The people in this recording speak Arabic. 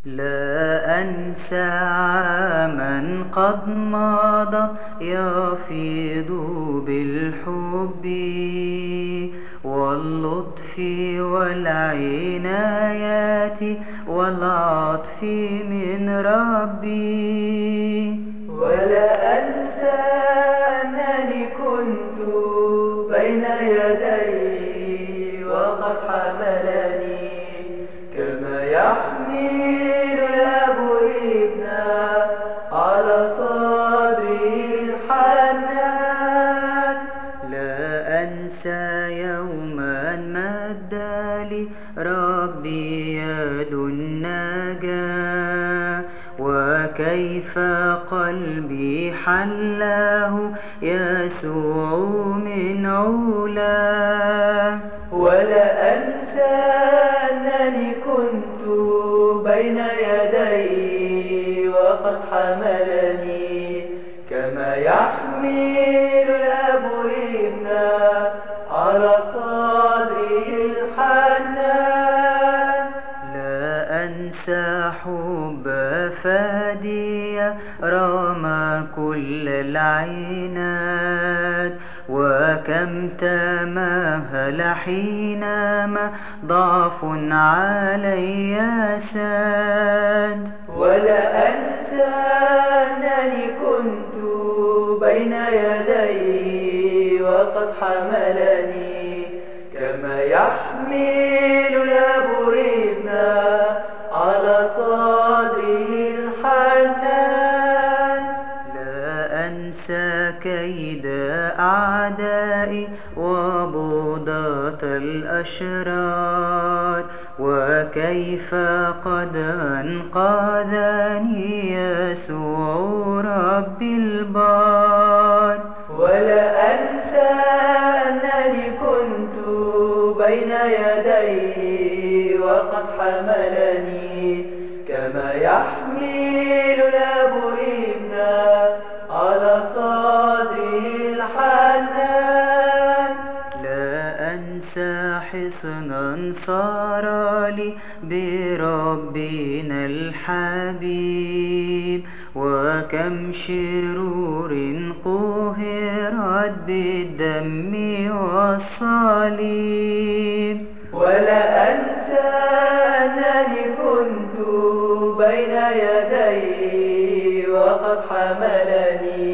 لا أنسى عامًا قد مضى يفيض بالحب واللطف والعنايات والعطف من ربي. ولا أنسى أنني كنت بين يديه وقد حملني كما يحمل الأب ابنا على صدره الحنان. لا أنسى يوما مد لي ربي يد النجاة وكيف قلبي حله يسوع من علاه. ولا أنسى أنني كنت بين يديه وقد حملني كما يحمل الأب ابنا على صدره الحنان. لا أنسى حب فادية رمى كل العناد وكم تمهل حينما ضعف علي ساد. ولا أنسى أنني كنت بين يديه وقد حملني كما يحمل الأب ابنا على صدره الحنان. لا أنسى كيد أعدائي وبغضة الأشرار وكيف قد أنقذني يسوع ربي البار. ولا أنسى أنني كنت بين يديه وقد حملني كما يحمل الأب ابنا على صدره الحنان. لا أنسى حصنا صار لي بربنا الحبيب وكم شرور قهرت بالدم والصليب. ولا أنسى أنني كنت بين يديه وقد حملني